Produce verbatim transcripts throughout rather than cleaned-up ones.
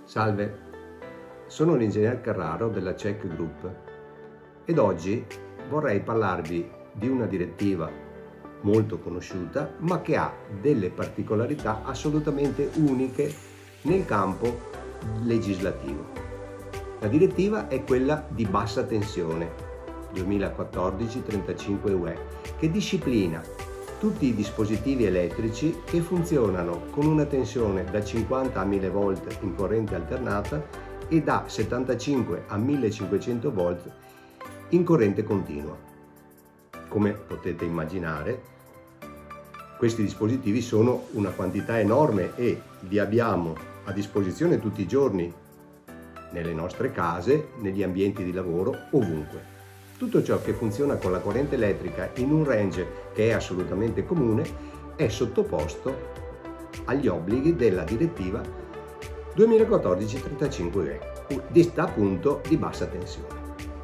Salve, sono l'ingegner Carraro della C E C Group ed oggi vorrei parlarvi di una direttiva molto conosciuta ma che ha delle particolarità assolutamente uniche nel campo legislativo. La direttiva è quella di bassa tensione duemilaquattordici trentacinque U E che disciplina tutti i dispositivi elettrici che funzionano con una tensione da cinquanta a mille volt in corrente alternata e da settantacinque a millecinquecento volt in corrente continua. Come potete immaginare, questi dispositivi sono una quantità enorme e li abbiamo a disposizione tutti i giorni nelle nostre case, negli ambienti di lavoro, ovunque. Tutto ciò che funziona con la corrente elettrica in un range che è assolutamente comune è sottoposto agli obblighi della direttiva duemilaquattordici trentacinque U E, detta appunto di bassa tensione.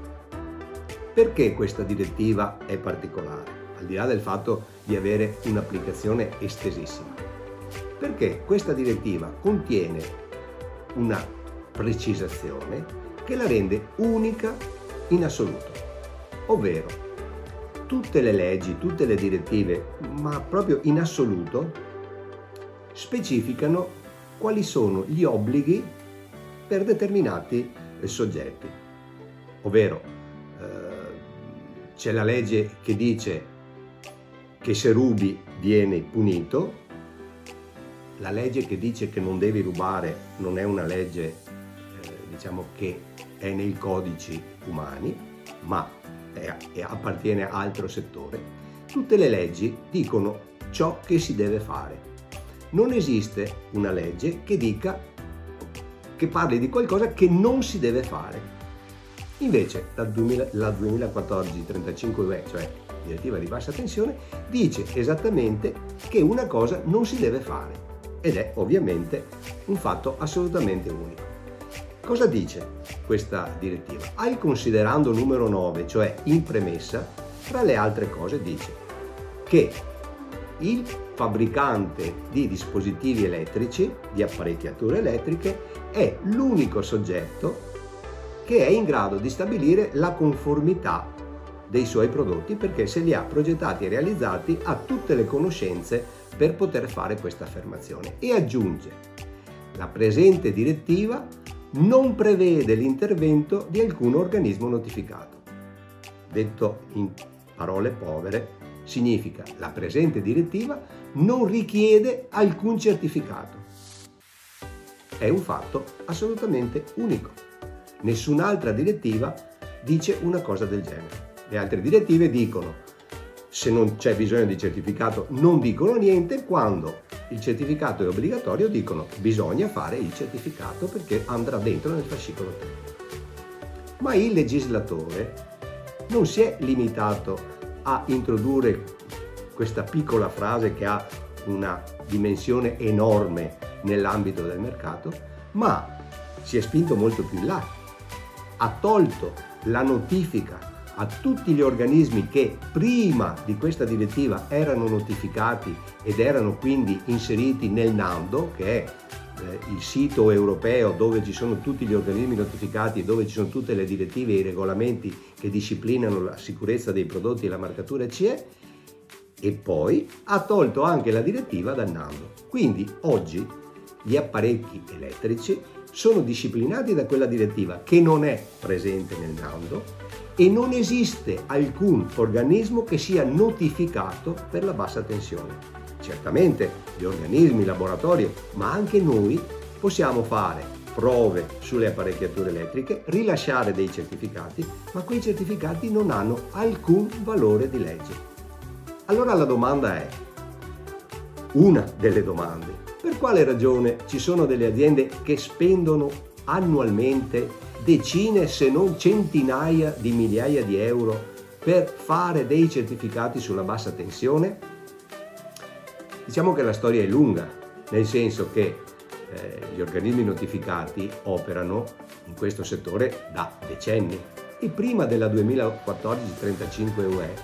Perché questa direttiva è particolare, al di là del fatto di avere un'applicazione estesissima? Perché questa direttiva contiene una precisazione che la rende unica in assoluto. Ovvero, tutte le leggi, tutte le direttive, ma proprio in assoluto, specificano quali sono gli obblighi per determinati soggetti. Ovvero, eh, c'è la legge che dice che se rubi vieni punito, la legge che dice che non devi rubare non è una legge, eh, diciamo, che è nei codici umani, ma e appartiene a altro settore. Tutte le leggi dicono ciò che si deve fare. Non esiste una legge che dica, che parli di qualcosa che non si deve fare. Invece la, duemila, la duemilaquattordici trentacinque U E, cioè direttiva di bassa tensione, dice esattamente che una cosa non si deve fare ed è ovviamente un fatto assolutamente unico. Cosa dice questa direttiva? Al considerando numero nove, cioè in premessa, tra le altre cose dice che il fabbricante di dispositivi elettrici, di apparecchiature elettriche, è l'unico soggetto che è in grado di stabilire la conformità dei suoi prodotti, perché se li ha progettati e realizzati ha tutte le conoscenze per poter fare questa affermazione. E aggiunge: la presente direttiva non prevede l'intervento di alcun organismo notificato. Detto in parole povere, significa la presente direttiva non richiede alcun certificato. È un fatto assolutamente unico. Nessun'altra direttiva dice una cosa del genere. Le altre direttive dicono se non c'è bisogno di certificato non dicono niente, quando il certificato è obbligatorio dicono bisogna fare il certificato perché andrà dentro nel fascicolo tecnico. Ma il legislatore non si è limitato a introdurre questa piccola frase che ha una dimensione enorme nell'ambito del mercato, ma si è spinto molto più in là. Ha tolto la notifica a tutti gli organismi che prima di questa direttiva erano notificati ed erano quindi inseriti nel NANDO, che è eh, il sito europeo dove ci sono tutti gli organismi notificati, dove ci sono tutte le direttive e i regolamenti che disciplinano la sicurezza dei prodotti e la marcatura C E, e poi ha tolto anche la direttiva dal NANDO. Quindi oggi gli apparecchi elettrici sono disciplinati da quella direttiva che non è presente nel NANDO e non esiste alcun organismo che sia notificato per la bassa tensione. Certamente gli organismi, i laboratori, ma anche noi possiamo fare prove sulle apparecchiature elettriche, rilasciare dei certificati, ma quei certificati non hanno alcun valore di legge. Allora la domanda è, una delle domande, per quale ragione ci sono delle aziende che spendono annualmente decine se non centinaia di migliaia di euro per fare dei certificati sulla bassa tensione? Diciamo che la storia è lunga, nel senso che eh, gli organismi notificati operano in questo settore da decenni e prima della duemilaquattordici trentacinque U E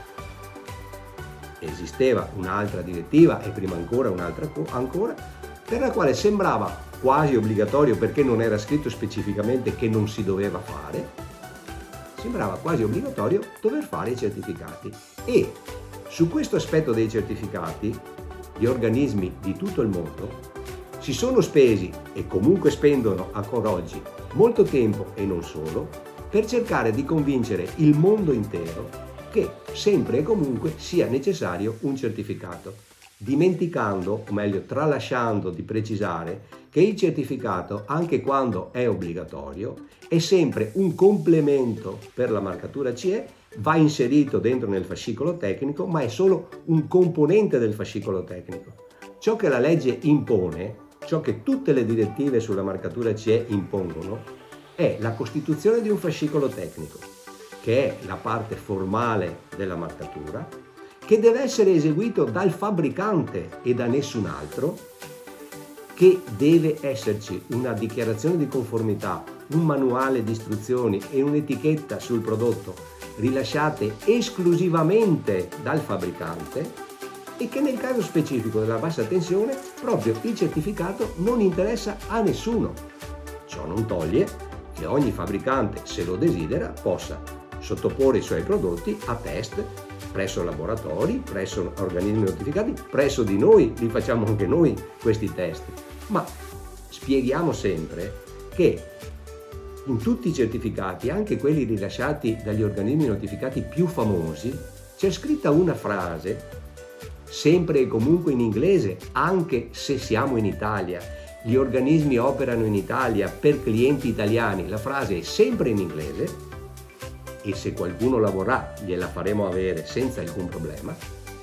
esisteva un'altra direttiva e prima ancora un'altra ancora per la quale sembrava quasi obbligatorio perché non era scritto specificamente che non si doveva fare, sembrava quasi obbligatorio dover fare i certificati. E su questo aspetto dei certificati gli organismi di tutto il mondo si sono spesi e comunque spendono ancora oggi molto tempo e non solo per cercare di convincere il mondo intero che sempre e comunque sia necessario un certificato, dimenticando, o meglio tralasciando di precisare, che il certificato, anche quando è obbligatorio, è sempre un complemento per la marcatura C E, va inserito dentro nel fascicolo tecnico, ma è solo un componente del fascicolo tecnico. Ciò che la legge impone, ciò che tutte le direttive sulla marcatura C E impongono, è la costituzione di un fascicolo tecnico, che è la parte formale della marcatura, che deve essere eseguito dal fabbricante e da nessun altro, che deve esserci una dichiarazione di conformità, un manuale di istruzioni e un'etichetta sul prodotto rilasciate esclusivamente dal fabbricante, e che nel caso specifico della bassa tensione proprio il certificato non interessa a nessuno. Ciò non toglie che ogni fabbricante, se lo desidera, possa sottoporre i suoi prodotti a test presso laboratori, presso organismi notificati, presso di noi, li facciamo anche noi questi test. Ma spieghiamo sempre che in tutti i certificati, anche quelli rilasciati dagli organismi notificati più famosi, c'è scritta una frase, sempre e comunque in inglese, anche se siamo in Italia, gli organismi operano in Italia per clienti italiani, la frase è sempre in inglese, e se qualcuno la vorrà gliela faremo avere senza alcun problema.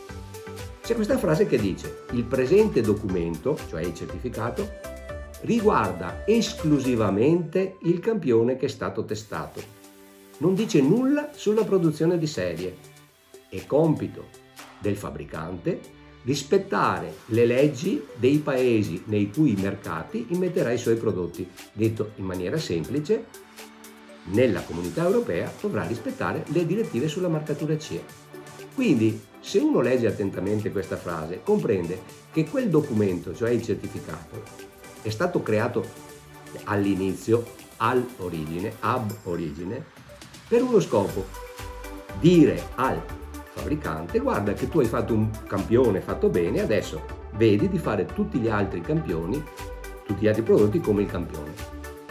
C'è questa frase che dice: il presente documento, cioè il certificato, riguarda esclusivamente il campione che è stato testato. Non dice nulla sulla produzione di serie. È compito del fabbricante rispettare le leggi dei paesi nei cui mercati immetterà i suoi prodotti. Detto in maniera semplice, nella comunità europea dovrà rispettare le direttive sulla marcatura C E. Quindi, se uno legge attentamente questa frase, comprende che quel documento, cioè il certificato, è stato creato all'inizio, all'origine, ab origine, per uno scopo: dire al fabbricante: guarda che tu hai fatto un campione fatto bene, adesso vedi di fare tutti gli altri campioni, tutti gli altri prodotti come il campione.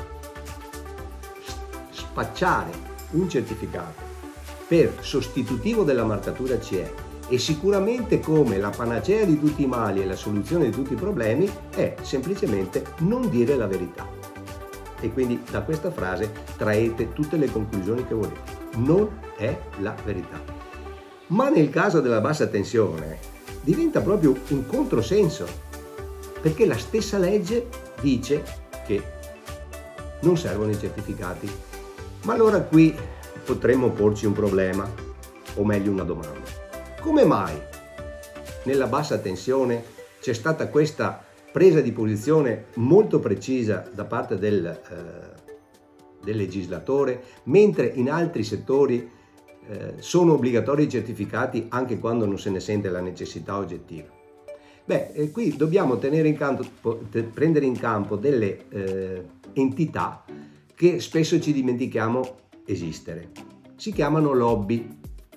Spacciare un certificato per sostitutivo della marcatura C E e sicuramente come la panacea di tutti i mali e la soluzione di tutti i problemi è semplicemente non dire la verità. E quindi da questa frase traete tutte le conclusioni che volete. Non è la verità. Ma nel caso della bassa tensione diventa proprio un controsenso, perché la stessa legge dice che non servono i certificati. Ma allora qui potremmo porci un problema, o meglio una domanda. Come mai nella bassa tensione c'è stata questa presa di posizione molto precisa da parte del, eh, del legislatore, mentre in altri settori eh, sono obbligatori i certificati anche quando non se ne sente la necessità oggettiva? Beh, eh, qui dobbiamo tenere in campo, prendere in campo delle eh, entità che spesso ci dimentichiamo esistere. Si chiamano lobby.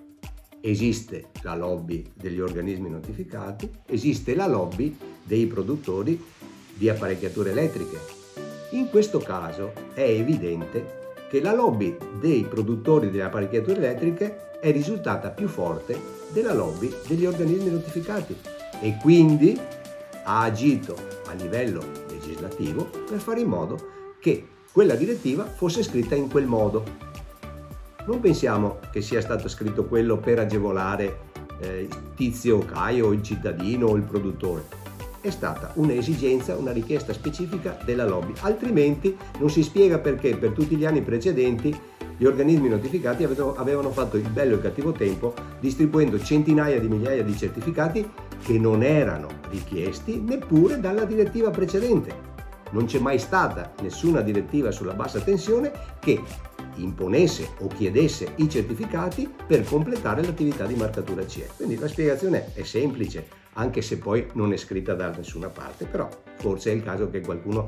Esiste la lobby degli organismi notificati, esiste la lobby dei produttori di apparecchiature elettriche. In questo caso è evidente che la lobby dei produttori delle apparecchiature elettriche è risultata più forte della lobby degli organismi notificati e quindi ha agito a livello legislativo per fare in modo che quella direttiva fosse scritta in quel modo. Non pensiamo che sia stato scritto quello per agevolare eh, Tizio o Caio, il cittadino o il produttore. È stata un'esigenza, una richiesta specifica della lobby, altrimenti non si spiega perché per tutti gli anni precedenti gli organismi notificati avevano, avevano fatto il bello e il cattivo tempo distribuendo centinaia di migliaia di certificati che non erano richiesti neppure dalla direttiva precedente. Non c'è mai stata nessuna direttiva sulla bassa tensione che imponesse o chiedesse i certificati per completare l'attività di marcatura C E. Quindi la spiegazione è semplice, anche se poi non è scritta da nessuna parte, però forse è il caso che qualcuno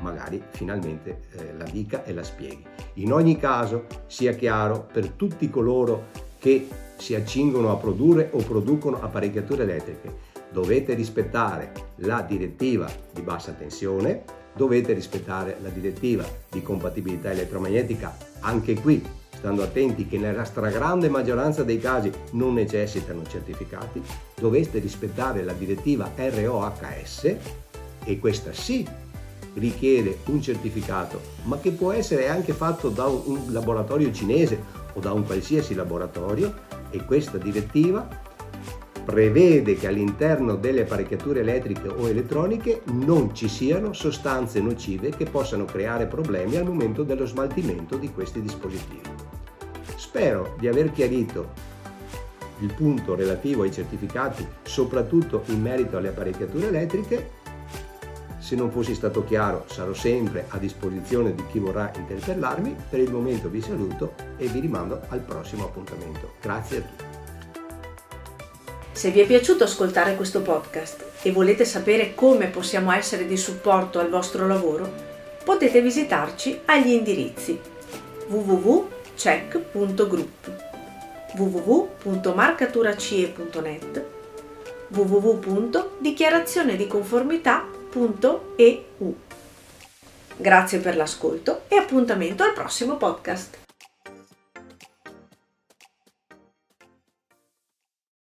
magari finalmente eh, la dica e la spieghi. In ogni caso, sia chiaro per tutti coloro che si accingono a produrre o producono apparecchiature elettriche, dovete rispettare la direttiva di bassa tensione, dovete rispettare la direttiva di compatibilità elettromagnetica, anche qui stando attenti che nella stragrande maggioranza dei casi non necessitano certificati, dovete rispettare la direttiva R O H S, e questa sì richiede un certificato, ma che può essere anche fatto da un laboratorio cinese o da un qualsiasi laboratorio, e questa direttiva prevede che all'interno delle apparecchiature elettriche o elettroniche non ci siano sostanze nocive che possano creare problemi al momento dello smaltimento di questi dispositivi. Spero di aver chiarito il punto relativo ai certificati, soprattutto in merito alle apparecchiature elettriche. Se non fossi stato chiaro, sarò sempre a disposizione di chi vorrà interpellarmi. Per il momento vi saluto e vi rimando al prossimo appuntamento. Grazie a tutti. Se vi è piaciuto ascoltare questo podcast e volete sapere come possiamo essere di supporto al vostro lavoro, potete visitarci agli indirizzi w w w punto cec punto group, w w w punto marcaturacie punto net, w w w punto dichiarazione di conformità punto e u. Grazie per l'ascolto e appuntamento al prossimo podcast.